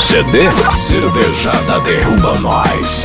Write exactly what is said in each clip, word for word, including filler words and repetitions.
C D Cervejada Derruba Nós.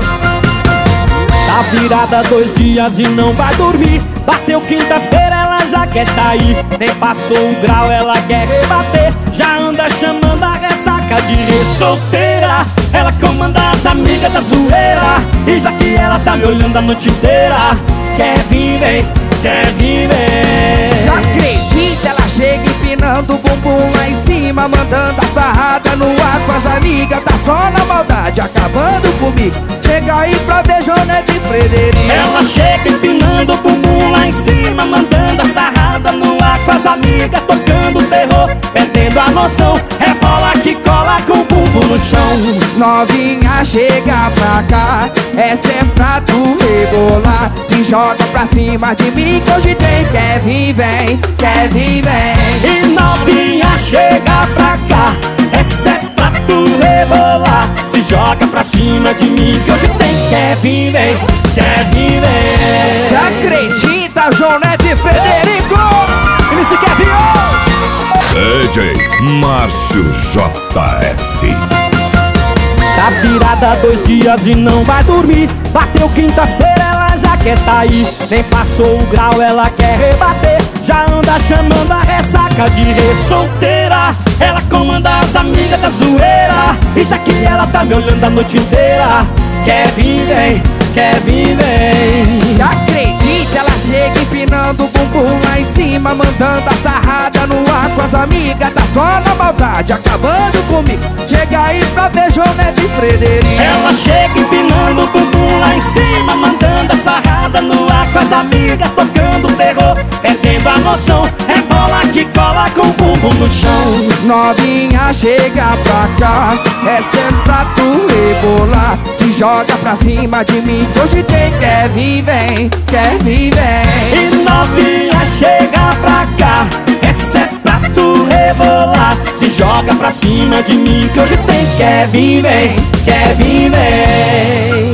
Tá virada dois dias e não vai dormir. Bateu quinta-feira, ela já quer sair. Nem passou um grau, ela quer rebater. Já anda chamando a ressaca de re-solteira. Ela comanda as amigas da zoeira. E já que ela tá me olhando a noite inteira, quer vir, vem, quer vir, vem. Já acredita, ela chega empinando o bumbum lá em cima, mandando a sarrada no ar com as amigas. Tá só na maldade, acabando comigo. Chega aí pra ver Jonete e Frederico. Ela chega empinando o bumbum lá em cima, mandando a sarrada no ar com as amigas, tocando terror, perdendo a noção. Rebola que cola com o bumbum no chão. Novinha, chega pra cá, essa é pra tu rebolar. Se joga pra cima de mim que hoje tem. Quer vir, vem, quer vir, vem. E novinha, chega pra cá, essa é pra tu rebolar. Se joga pra cima de mim que hoje tem. Quer vir, vem, quer vir, vem. Se acredita, Jonete e Frederico. Ele se quer vir, oh! D J Márcio J F. Tá virada dois dias e não vai dormir. Bateu quinta-feira, ela já quer sair. Nem passou o grau, ela quer rebater. Já anda chamando a ressaca de re-solteira. Ela comanda as amigas da zoeira. E já que ela tá me olhando a noite inteira, quer vir, vem, quer vir, vem. Se acredita, ela chega empinando o bumbum lá em cima, mandando a sarrada no ar com as amigas. Tá só na maldade, acabando comigo. Chega aí pra ver Jonete e Frederico. Ela chega empinando o bumbum lá em cima, mandando a sarrada no ar com as amigas, tocando terror, perdendo a noção. Rebola que cola com o bumbum no chão. Novinha, chega pra cá, essa é pra tu rebolar. Se joga pra cima de mim que hoje tem. Quer vir, vem, quer vir, vem. E novinha, chega pra cá, essa é pra tu rebolar. Se joga pra cima de mim que hoje tem. Quer vir, vem, quer vir, vem.